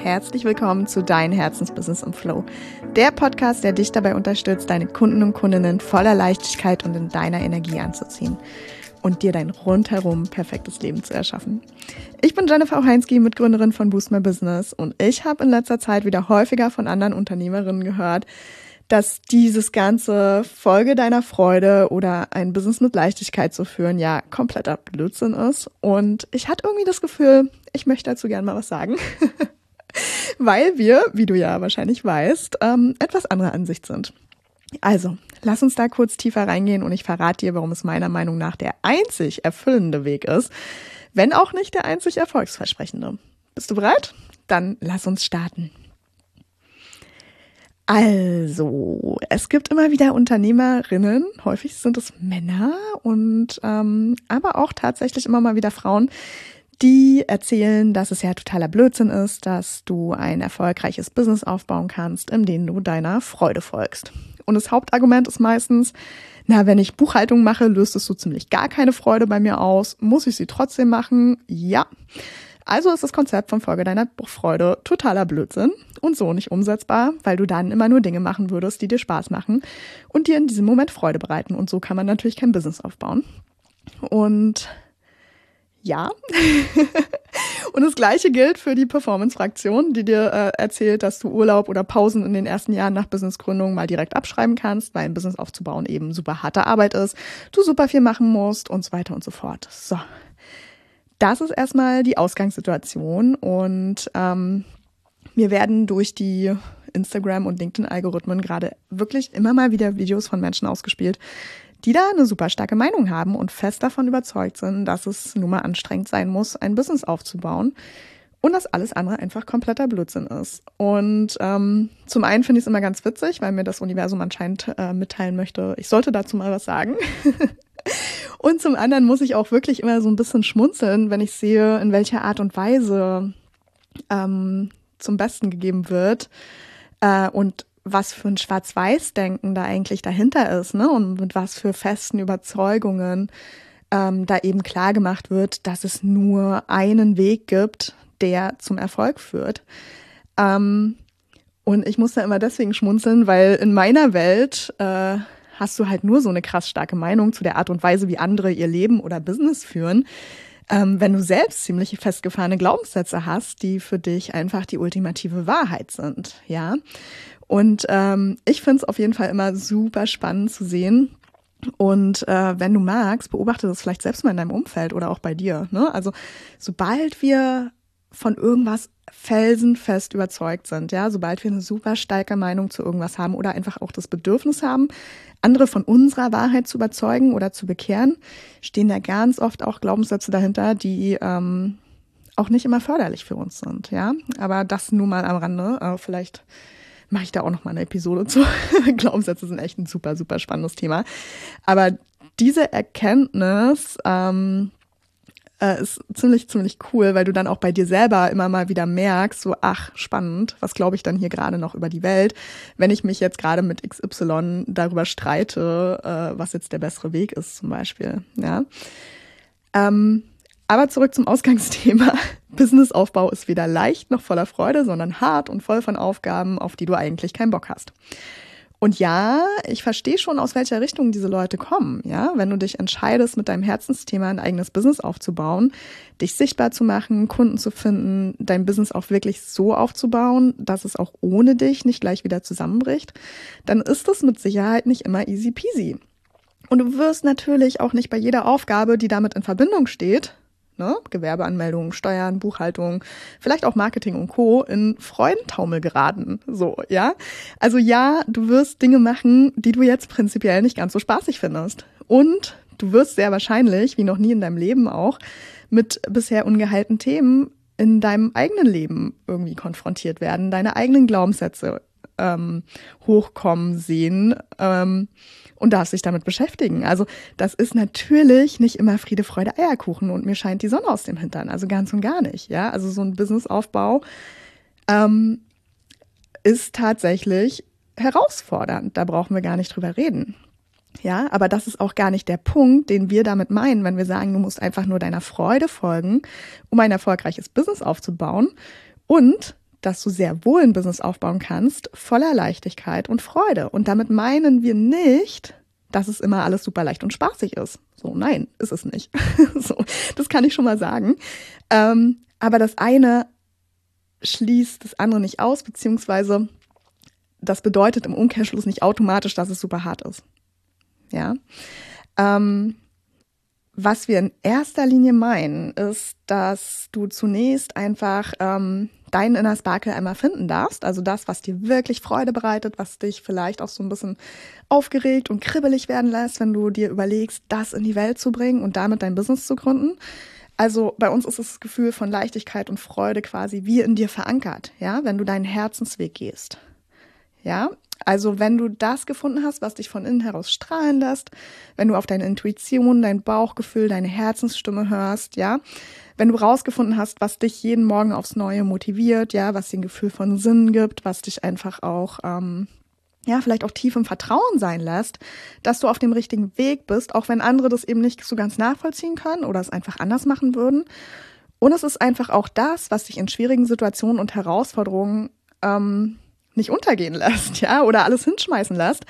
herzlich willkommen zu Dein Herzensbusiness im Flow. Der Podcast, der dich dabei unterstützt, deine Kunden und Kundinnen voller Leichtigkeit und in deiner Energie anzuziehen und dir dein rundherum perfektes Leben zu erschaffen. Ich bin Jennifer Heinzki, Mitgründerin von Boost My Business, und ich habe in letzter Zeit wieder häufiger von anderen Unternehmerinnen gehört, dass dieses ganze Folge deiner Freude oder ein Business mit Leichtigkeit zu führen ja kompletter Blödsinn ist. Und ich hatte irgendwie das Gefühl, ich möchte dazu gerne mal was sagen, weil wir, wie du ja wahrscheinlich weißt, etwas anderer Ansicht sind. Also, lass uns da kurz tiefer reingehen und ich verrate dir, warum es meiner Meinung nach der einzig erfüllende Weg ist, wenn auch nicht der einzig erfolgsversprechende. Bist du bereit? Dann lass uns starten. Also, es gibt immer wieder Unternehmerinnen, häufig sind es Männer und aber auch tatsächlich immer mal wieder Frauen, die erzählen, dass es ja totaler Blödsinn ist, dass du ein erfolgreiches Business aufbauen kannst, in dem du deiner Freude folgst. Und das Hauptargument ist meistens, wenn ich Buchhaltung mache, löst es so ziemlich gar keine Freude bei mir aus. Muss ich sie trotzdem machen? Ja. Also ist das Konzept von Folge deiner Freude totaler Blödsinn und so nicht umsetzbar, weil du dann immer nur Dinge machen würdest, die dir Spaß machen und dir in diesem Moment Freude bereiten. Und so kann man natürlich kein Business aufbauen. Und ja, und das Gleiche gilt für die Performance-Fraktion, die dir erzählt, dass du Urlaub oder Pausen in den ersten Jahren nach Businessgründung mal direkt abschreiben kannst, weil ein Business aufzubauen eben super harte Arbeit ist, du super viel machen musst und so weiter und so fort. So. Das ist erstmal die Ausgangssituation und mir werden durch die Instagram- und LinkedIn-Algorithmen gerade wirklich immer mal wieder Videos von Menschen ausgespielt, die da eine super starke Meinung haben und fest davon überzeugt sind, dass es nun mal anstrengend sein muss, ein Business aufzubauen und dass alles andere einfach kompletter Blödsinn ist. Und zum einen finde ich es immer ganz witzig, weil mir das Universum anscheinend mitteilen möchte, ich sollte dazu mal was sagen. Und zum anderen muss ich auch wirklich immer so ein bisschen schmunzeln, wenn ich sehe, in welcher Art und Weise zum Besten gegeben wird und was für ein Schwarz-Weiß-Denken da eigentlich dahinter ist, ne? Und mit was für festen Überzeugungen da eben klar gemacht wird, dass es nur einen Weg gibt, der zum Erfolg führt. Und ich muss da immer deswegen schmunzeln, weil in meiner Welt hast du halt nur so eine krass starke Meinung zu der Art und Weise, wie andere ihr Leben oder Business führen, wenn du selbst ziemlich festgefahrene Glaubenssätze hast, die für dich einfach die ultimative Wahrheit sind, ja. Und ich finde es auf jeden Fall immer super spannend zu sehen. Und wenn du magst, beobachte das vielleicht selbst mal in deinem Umfeld oder auch bei dir, ne? Also sobald wir von irgendwas felsenfest überzeugt sind, ja, sobald wir eine super starke Meinung zu irgendwas haben oder einfach auch das Bedürfnis haben, andere von unserer Wahrheit zu überzeugen oder zu bekehren, stehen da ganz oft auch Glaubenssätze dahinter, die auch nicht immer förderlich für uns sind, ja. Aber das nur mal am Rande. Vielleicht mache ich da auch noch mal eine Episode zu. Glaubenssätze sind echt ein super, super spannendes Thema. Aber diese Erkenntnis ist ziemlich, ziemlich cool, weil du dann auch bei dir selber immer mal wieder merkst, so, ach, spannend, was glaube ich dann hier gerade noch über die Welt, wenn ich mich jetzt gerade mit XY darüber streite, was jetzt der bessere Weg ist zum Beispiel, ja. Aber zurück zum Ausgangsthema. Businessaufbau ist weder leicht noch voller Freude, sondern hart und voll von Aufgaben, auf die du eigentlich keinen Bock hast. Und ja, ich verstehe schon, aus welcher Richtung diese Leute kommen, ja. Wenn du dich entscheidest, mit deinem Herzensthema ein eigenes Business aufzubauen, dich sichtbar zu machen, Kunden zu finden, dein Business auch wirklich so aufzubauen, dass es auch ohne dich nicht gleich wieder zusammenbricht, dann ist das mit Sicherheit nicht immer easy peasy. Und du wirst natürlich auch nicht bei jeder Aufgabe, die damit in Verbindung steht, ne, Gewerbeanmeldungen, Steuern, Buchhaltung, vielleicht auch Marketing und Co. in Freudentaumel geraten, so, ja. Also ja, du wirst Dinge machen, die du jetzt prinzipiell nicht ganz so spaßig findest. Und du wirst sehr wahrscheinlich, wie noch nie in deinem Leben auch, mit bisher ungeheilten Themen in deinem eigenen Leben irgendwie konfrontiert werden, deine eigenen Glaubenssätze hochkommen sehen und darfst dich damit beschäftigen. Also das ist natürlich nicht immer Friede, Freude, Eierkuchen und mir scheint die Sonne aus dem Hintern, also ganz und gar nicht. Ja, also so ein Businessaufbau ist tatsächlich herausfordernd, da brauchen wir gar nicht drüber reden. Ja, aber das ist auch gar nicht der Punkt, den wir damit meinen, wenn wir sagen, du musst einfach nur deiner Freude folgen, um ein erfolgreiches Business aufzubauen und dass du sehr wohl ein Business aufbauen kannst, voller Leichtigkeit und Freude. Und damit meinen wir nicht, dass es immer alles super leicht und spaßig ist. So, nein, ist es nicht. So, das kann ich schon mal sagen. Aber das eine schließt das andere nicht aus, beziehungsweise das bedeutet im Umkehrschluss nicht automatisch, dass es super hart ist. Ja. Was wir in erster Linie meinen, ist, dass du zunächst einfach deinen Inner Sparkle einmal finden darfst. Also das, was dir wirklich Freude bereitet, was dich vielleicht auch so ein bisschen aufgeregt und kribbelig werden lässt, wenn du dir überlegst, das in die Welt zu bringen und damit dein Business zu gründen. Also bei uns ist das Gefühl von Leichtigkeit und Freude quasi wie in dir verankert, ja, wenn du deinen Herzensweg gehst. Ja, also wenn du das gefunden hast, was dich von innen heraus strahlen lässt, wenn du auf deine Intuition, dein Bauchgefühl, deine Herzensstimme hörst, ja, wenn du rausgefunden hast, was dich jeden Morgen aufs Neue motiviert, ja, was dir ein Gefühl von Sinn gibt, was dich einfach auch, vielleicht auch tief im Vertrauen sein lässt, dass du auf dem richtigen Weg bist, auch wenn andere das eben nicht so ganz nachvollziehen können oder es einfach anders machen würden. Und es ist einfach auch das, was dich in schwierigen Situationen und Herausforderungen nicht untergehen lässt, ja, oder alles hinschmeißen lässt.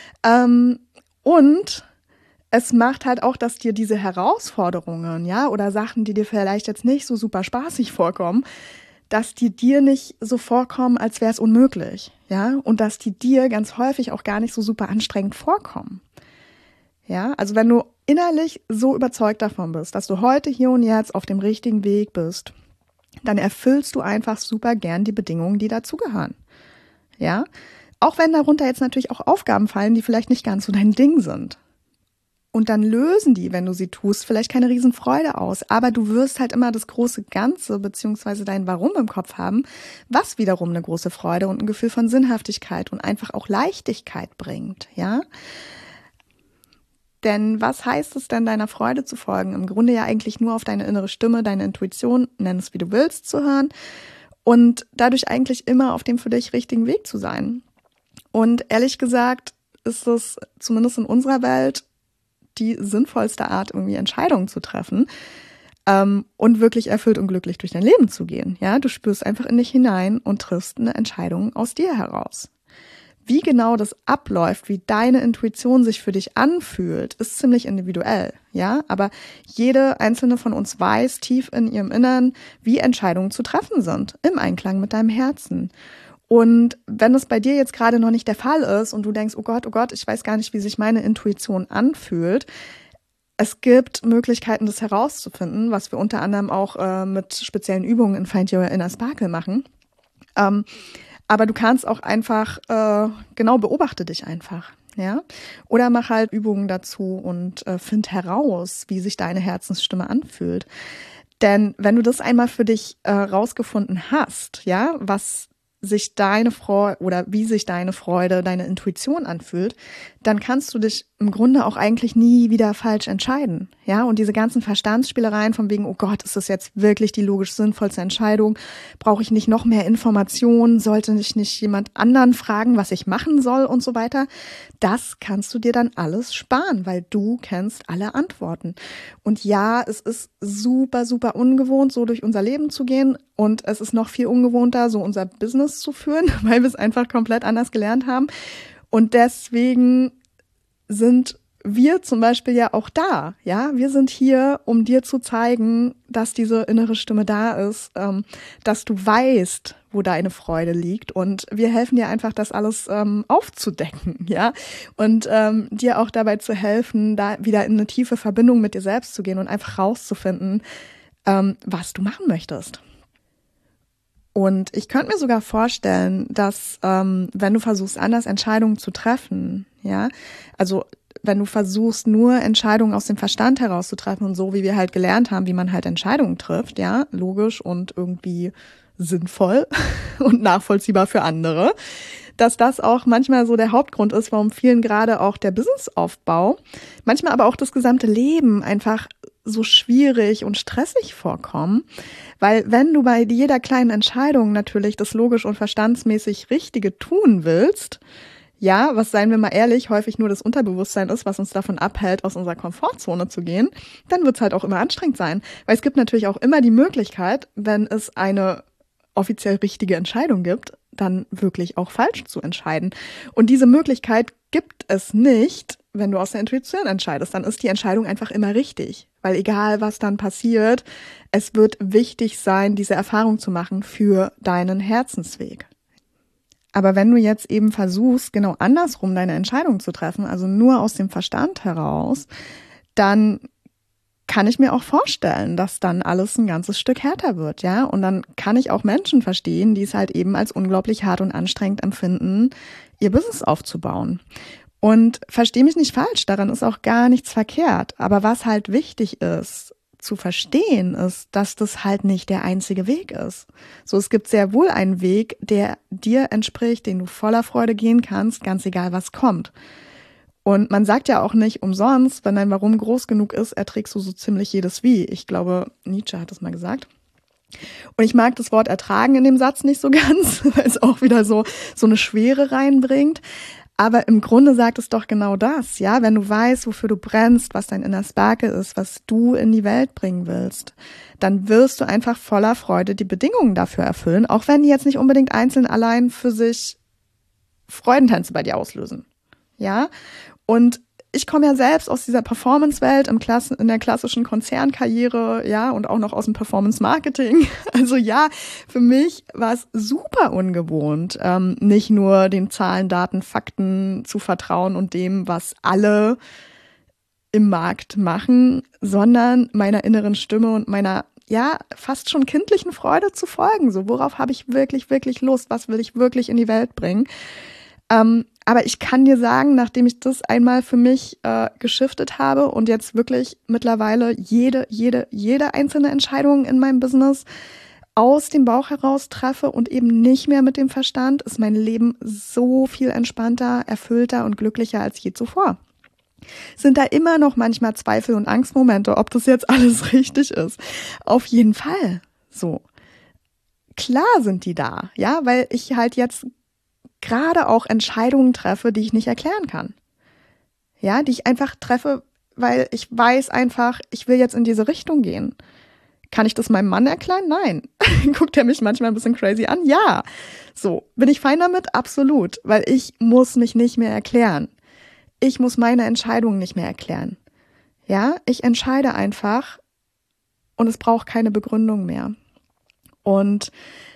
Und es macht halt auch, dass dir diese Herausforderungen, ja, oder Sachen, die dir vielleicht jetzt nicht so super spaßig vorkommen, dass die dir nicht so vorkommen, als wäre es unmöglich, ja, und dass die dir ganz häufig auch gar nicht so super anstrengend vorkommen. Ja, also wenn du innerlich so überzeugt davon bist, dass du heute hier und jetzt auf dem richtigen Weg bist, dann erfüllst du einfach super gern die Bedingungen, die dazugehören. Ja, auch wenn darunter jetzt natürlich auch Aufgaben fallen, die vielleicht nicht ganz so dein Ding sind. Und dann lösen die, wenn du sie tust, vielleicht keine Riesenfreude aus. Aber du wirst halt immer das große Ganze beziehungsweise dein Warum im Kopf haben, was wiederum eine große Freude und ein Gefühl von Sinnhaftigkeit und einfach auch Leichtigkeit bringt. Ja, denn was heißt es denn, deiner Freude zu folgen? Im Grunde ja eigentlich nur auf deine innere Stimme, deine Intuition, nenn es wie du willst, zu hören. Und dadurch eigentlich immer auf dem für dich richtigen Weg zu sein. Und ehrlich gesagt ist es zumindest in unserer Welt die sinnvollste Art, irgendwie Entscheidungen zu treffen und wirklich erfüllt und glücklich durch dein Leben zu gehen. Ja, du spürst einfach in dich hinein und triffst eine Entscheidung aus dir heraus. Wie genau das abläuft, wie deine Intuition sich für dich anfühlt, ist ziemlich individuell, ja, aber jede einzelne von uns weiß tief in ihrem Innern, wie Entscheidungen zu treffen sind, im Einklang mit deinem Herzen. Und wenn es bei dir jetzt gerade noch nicht der Fall ist und du denkst, oh Gott, ich weiß gar nicht, wie sich meine Intuition anfühlt, es gibt Möglichkeiten, das herauszufinden, was wir unter anderem auch mit speziellen Übungen in Find Your Inner Sparkle machen. Aber du kannst auch einfach, beobachte dich einfach, ja. Oder mach halt Übungen dazu und find heraus, wie sich deine Herzensstimme anfühlt. Denn wenn du das einmal für dich rausgefunden hast, ja, was sich deine Freude oder wie sich deine Freude, deine Intuition anfühlt, dann kannst du dich im Grunde auch eigentlich nie wieder falsch entscheiden. Ja, und diese ganzen Verstandsspielereien von wegen, oh Gott, ist das jetzt wirklich die logisch sinnvollste Entscheidung? Brauche ich nicht noch mehr Informationen? Sollte ich nicht jemand anderen fragen, was ich machen soll und so weiter? Das kannst du dir dann alles sparen, weil du kennst alle Antworten. Und ja, es ist super, super ungewohnt, so durch unser Leben zu gehen. Und es ist noch viel ungewohnter, so unser Business zu führen, weil wir es einfach komplett anders gelernt haben. Und deswegen sind wir zum Beispiel ja auch da, ja, wir sind hier, um dir zu zeigen, dass diese innere Stimme da ist, dass du weißt, wo deine Freude liegt und wir helfen dir einfach, das alles aufzudecken, ja, und dir auch dabei zu helfen, da wieder in eine tiefe Verbindung mit dir selbst zu gehen und einfach rauszufinden, was du machen möchtest. Und ich könnte mir sogar vorstellen, dass wenn du versuchst, anders Entscheidungen zu treffen, ja, also wenn du versuchst, nur Entscheidungen aus dem Verstand heraus zu treffen und so, wie wir halt gelernt haben, wie man halt Entscheidungen trifft, ja, logisch und irgendwie sinnvoll und nachvollziehbar für andere, dass das auch manchmal so der Hauptgrund ist, warum vielen gerade auch der Businessaufbau, manchmal aber auch das gesamte Leben einfach so schwierig und stressig vorkommen, weil wenn du bei jeder kleinen Entscheidung natürlich das logisch und verstandsmäßig Richtige tun willst, ja, was, seien wir mal ehrlich, häufig nur das Unterbewusstsein ist, was uns davon abhält, aus unserer Komfortzone zu gehen, dann wird es halt auch immer anstrengend sein. Weil es gibt natürlich auch immer die Möglichkeit, wenn es eine offiziell richtige Entscheidung gibt, dann wirklich auch falsch zu entscheiden. Und diese Möglichkeit gibt es nicht, wenn du aus der Intuition entscheidest. Dann ist die Entscheidung einfach immer richtig. Weil egal, was dann passiert, es wird wichtig sein, diese Erfahrung zu machen für deinen Herzensweg. Aber wenn du jetzt eben versuchst, genau andersrum deine Entscheidung zu treffen, also nur aus dem Verstand heraus, dann kann ich mir auch vorstellen, dass dann alles ein ganzes Stück härter wird, ja. Und dann kann ich auch Menschen verstehen, die es halt eben als unglaublich hart und anstrengend empfinden, ihr Business aufzubauen. Und versteh mich nicht falsch, daran ist auch gar nichts verkehrt. Aber was halt wichtig ist, zu verstehen, ist, dass das halt nicht der einzige Weg ist. So, es gibt sehr wohl einen Weg, der dir entspricht, den du voller Freude gehen kannst, ganz egal was kommt. Und man sagt ja auch nicht umsonst, wenn dein Warum groß genug ist, erträgst du so ziemlich jedes Wie. Ich glaube, Nietzsche hat das mal gesagt. Und ich mag das Wort ertragen in dem Satz nicht so ganz, weil es auch wieder so eine Schwere reinbringt. Aber im Grunde sagt es doch genau das, ja, wenn du weißt, wofür du brennst, was dein Inner Sparkle ist, was du in die Welt bringen willst, dann wirst du einfach voller Freude die Bedingungen dafür erfüllen, auch wenn die jetzt nicht unbedingt einzeln allein für sich Freudentänze bei dir auslösen, ja. Und ich komme ja selbst aus dieser Performance-Welt in der klassischen Konzernkarriere, ja, und auch noch aus dem Performance-Marketing. Also ja, für mich war es super ungewohnt, nicht nur den Zahlen, Daten, Fakten zu vertrauen und dem, was alle im Markt machen, sondern meiner inneren Stimme und meiner, ja, fast schon kindlichen Freude zu folgen. So, worauf habe ich wirklich, wirklich Lust? Was will ich wirklich in die Welt bringen? Aber ich kann dir sagen, nachdem ich das einmal für mich geschiftet habe und jetzt wirklich mittlerweile jede einzelne Entscheidung in meinem Business aus dem Bauch heraus treffe und eben nicht mehr mit dem Verstand, ist mein Leben so viel entspannter, erfüllter und glücklicher als je zuvor. Sind da immer noch manchmal Zweifel und Angstmomente, ob das jetzt alles richtig ist? Auf jeden Fall. So. Klar sind die da, ja, weil ich halt jetzt gerade auch Entscheidungen treffe, die ich nicht erklären kann. Ja, die ich einfach treffe, weil ich weiß einfach, ich will jetzt in diese Richtung gehen. Kann ich das meinem Mann erklären? Nein. Guckt er mich manchmal ein bisschen crazy an? Ja. So, bin ich fein damit? Absolut, weil ich muss mich nicht mehr erklären. Ich muss meine Entscheidungen nicht mehr erklären. Ja, ich entscheide einfach und es braucht keine Begründung mehr. Und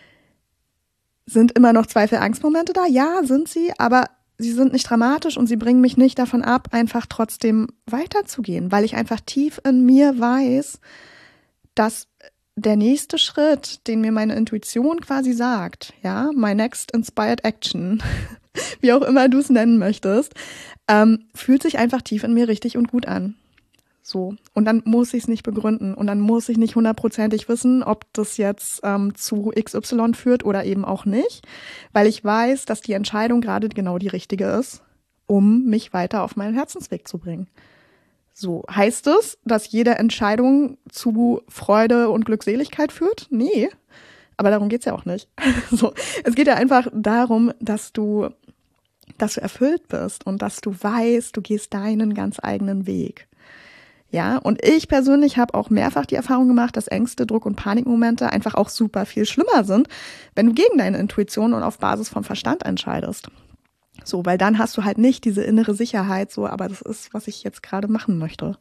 sind immer noch Zweifel, Angstmomente da? Ja, sind sie, aber sie sind nicht dramatisch und sie bringen mich nicht davon ab, einfach trotzdem weiterzugehen, weil ich einfach tief in mir weiß, dass der nächste Schritt, den mir meine Intuition quasi sagt, ja, my next inspired action, wie auch immer du es nennen möchtest, fühlt sich einfach tief in mir richtig und gut an. So. Und dann muss ich es nicht begründen und dann muss ich nicht 100%ig wissen, ob das jetzt zu XY führt oder eben auch nicht, weil ich weiß, dass die Entscheidung gerade genau die richtige ist, um mich weiter auf meinen Herzensweg zu bringen. So, heißt es, dass jede Entscheidung zu Freude und Glückseligkeit führt? Nee, aber darum geht's ja auch nicht. So, es geht ja einfach darum, dass du erfüllt bist und dass du weißt, du gehst deinen ganz eigenen Weg. Ja, und ich persönlich habe auch mehrfach die Erfahrung gemacht, dass Ängste, Druck und Panikmomente einfach auch super viel schlimmer sind, wenn du gegen deine Intuition und auf Basis vom Verstand entscheidest. So, weil dann hast du halt nicht diese innere Sicherheit, so, aber das ist, was ich jetzt gerade machen möchte.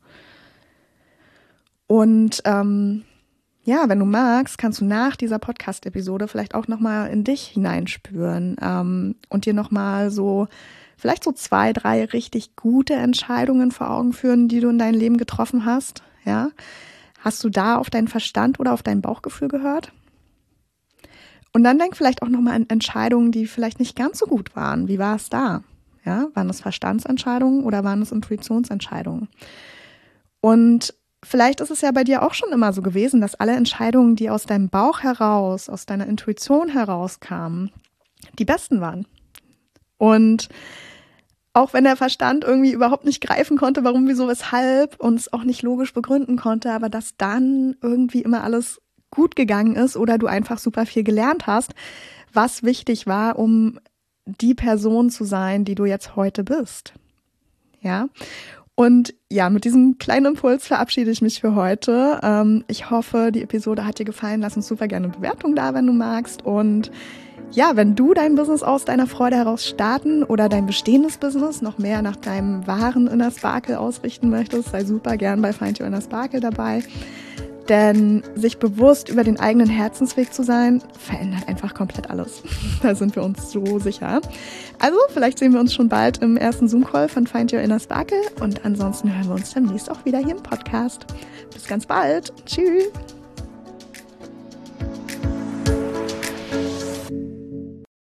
Und ja, wenn du magst, kannst du nach dieser Podcast-Episode vielleicht auch nochmal in dich hineinspüren und dir nochmal so vielleicht so 2, 3 richtig gute Entscheidungen vor Augen führen, die du in deinem Leben getroffen hast. Ja, hast du da auf deinen Verstand oder auf dein Bauchgefühl gehört? Und dann denk vielleicht auch nochmal an Entscheidungen, die vielleicht nicht ganz so gut waren. Wie war es da? Ja, waren es Verstandsentscheidungen oder waren es Intuitionsentscheidungen? Und vielleicht ist es ja bei dir auch schon immer so gewesen, dass alle Entscheidungen, die aus deinem Bauch heraus, aus deiner Intuition herauskamen, die besten waren. Und auch wenn der Verstand irgendwie überhaupt nicht greifen konnte, warum, wieso, weshalb und es auch nicht logisch begründen konnte, aber dass dann irgendwie immer alles gut gegangen ist oder du einfach super viel gelernt hast, was wichtig war, um die Person zu sein, die du jetzt heute bist. Ja? Und ja, mit diesem kleinen Impuls verabschiede ich mich für heute. Ich hoffe, die Episode hat dir gefallen. Lass uns super gerne eine Bewertung da, wenn du magst. Und ja, wenn du dein Business aus deiner Freude heraus starten oder dein bestehendes Business noch mehr nach deinem wahren Inner Sparkle ausrichten möchtest, sei super gern bei Find Your Inner Sparkle dabei. Denn sich bewusst über den eigenen Herzensweg zu sein, verändert einfach komplett alles. Da sind wir uns so sicher. Also vielleicht sehen wir uns schon bald im ersten Zoom-Call von Find Your Inner Sparkle und ansonsten hören wir uns demnächst auch wieder hier im Podcast. Bis ganz bald. Tschüss.